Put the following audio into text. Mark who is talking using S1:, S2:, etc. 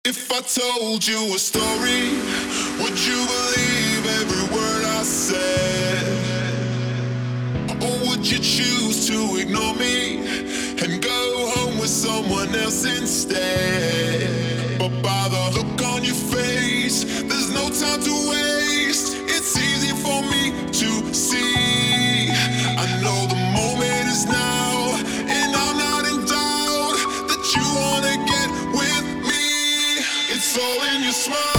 S1: If I told you a story, would you believe every word I said? Or would you choose to ignore me and go home with someone else instead? But by the look on your face, there's no time to waste. It's easy for me to see. I know the moment is now, and I'm not in doubt that you wanna get with me. It's all in your smile.